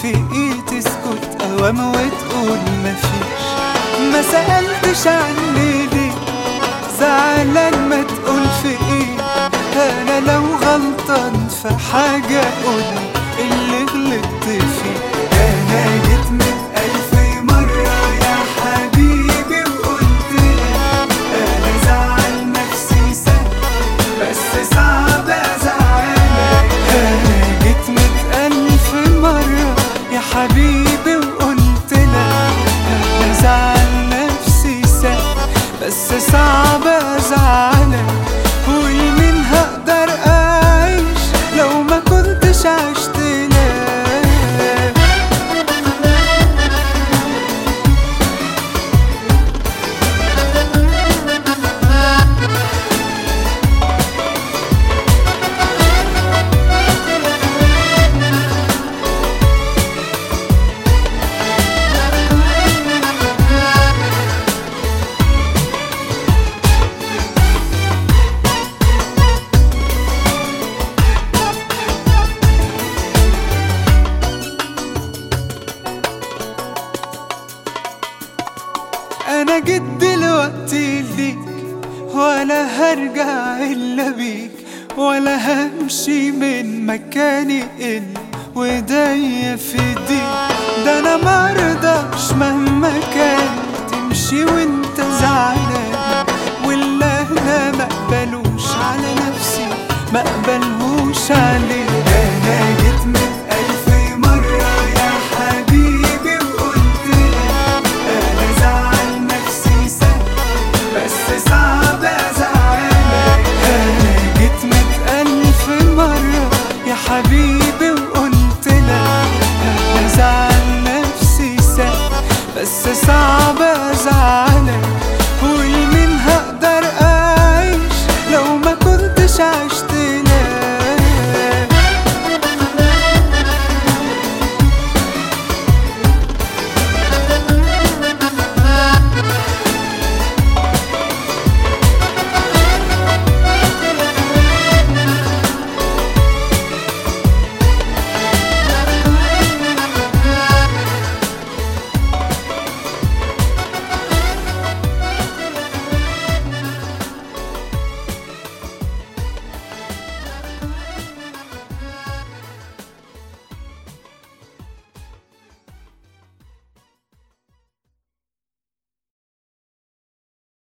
في ايه تسكت اوام وتقول مفيش؟ ما سألتش عني ليه زعلان ما تقول في ايه؟ انا لو غلطان في حاجة قولي اللي غلطت فيه. انا جيت 100,000 مرة يا حبيبي وقلت لك انا زعل نفسي سهل بس صعب ازعلك. انا جيت 100,000 مرة يا حبيبي وقلت لك انا زعل نفسي سهل بس صعب ازعلك. ولمين هقدر اعيش لو ما كنتش عشت لك؟ انا جيت دلوقتي ليك ولا هرجع الا بيك ولا همشي من مكاني الا وايديا في ايديك. ده انا مرضاش مهما كان تمشي وانت زعلان واللي انا مقبلوش على نفسي مقبلهوش عليك. انا جيت 100,000 مرة يا حبيبي وقلت لك انا زعل نفسي سهل بس صعب ازعلك. انا جيت 100,000 مرة يا حبيبي وقلت لك انا زعل نفسي سهل بس صعب